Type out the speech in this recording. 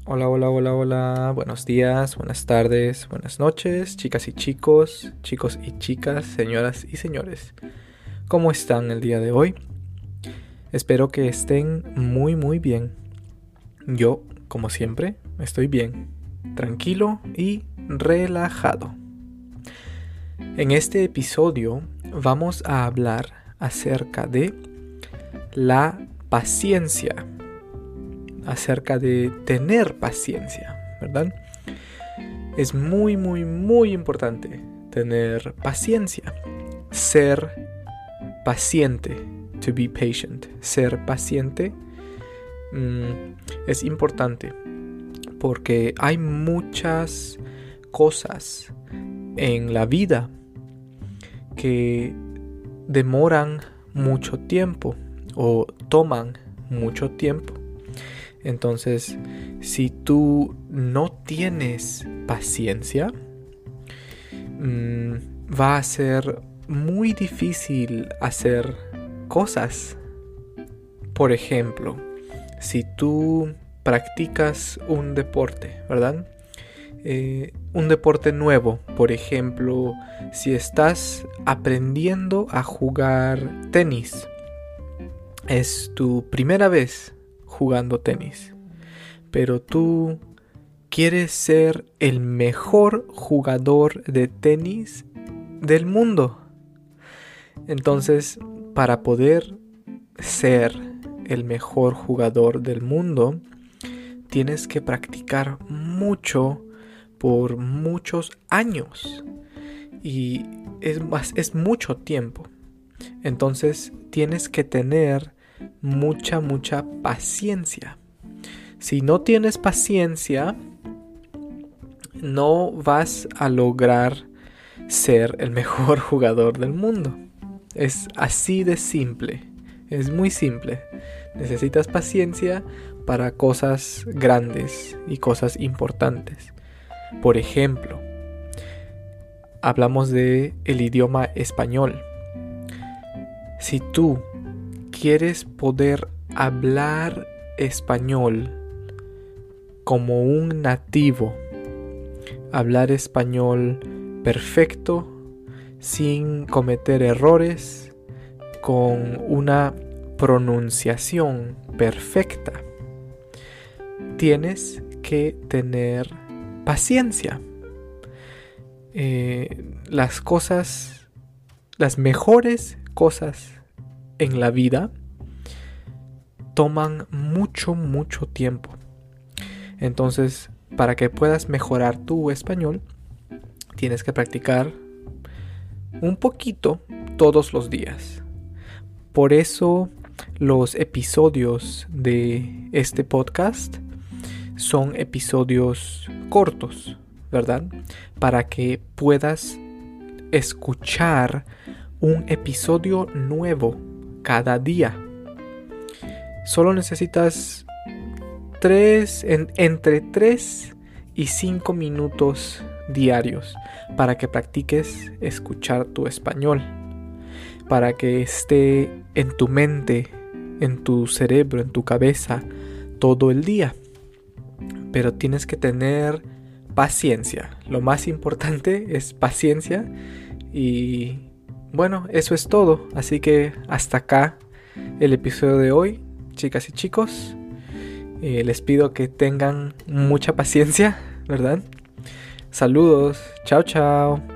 Hola, hola, hola, hola. Buenos días, buenas tardes, buenas noches, chicas y chicos, chicos y chicas, señoras y señores. ¿Cómo están el día de hoy? Espero que estén muy bien. Yo, como siempre, estoy bien, tranquilo y relajado. En este episodio vamos a hablar acerca de la paciencia. Acerca de tener paciencia, ¿verdad? Es muy importante tener paciencia, ser paciente, to be patient. Ser paciente es importante porque hay muchas cosas en la vida que demoran mucho tiempo o toman mucho tiempo. Entonces, si tú no tienes paciencia, va a ser muy difícil hacer cosas. Por ejemplo, si tú practicas un deporte, ¿verdad? Un deporte nuevo, por ejemplo, si estás aprendiendo a jugar tenis, es tu primera vez jugando tenis, pero tú quieres ser el mejor jugador de tenis del mundo. Entonces, para poder ser el mejor jugador del mundo, tienes que practicar mucho por muchos años y es mucho tiempo. Entonces, tienes que tener mucha paciencia. Si no tienes paciencia, no vas a lograr ser el mejor jugador del mundo. Es así de simple. Es muy simple. Necesitas paciencia para cosas grandes y cosas importantes. Por ejemplo, hablamos de el idioma español. Si tú quieres poder hablar español como un nativo, hablar español perfecto, sin cometer errores, con una pronunciación perfecta, tienes que tener paciencia. Las mejores cosas en la vida toman mucho tiempo. Entonces, para que puedas mejorar tu español, tienes que practicar un poquito todos los días. Por eso los episodios de este podcast son episodios cortos, ¿verdad? Para que puedas escuchar un episodio nuevo cada día. Solo necesitas entre 3 y 5 minutos diarios para que practiques escuchar tu español, para que esté en tu mente, en tu cerebro, en tu cabeza todo el día. Pero tienes que tener paciencia. Lo más importante es paciencia. Y bueno, eso es todo. Así que hasta acá el episodio de hoy, chicas y chicos. Les pido que tengan mucha paciencia, ¿verdad? Saludos. Chao.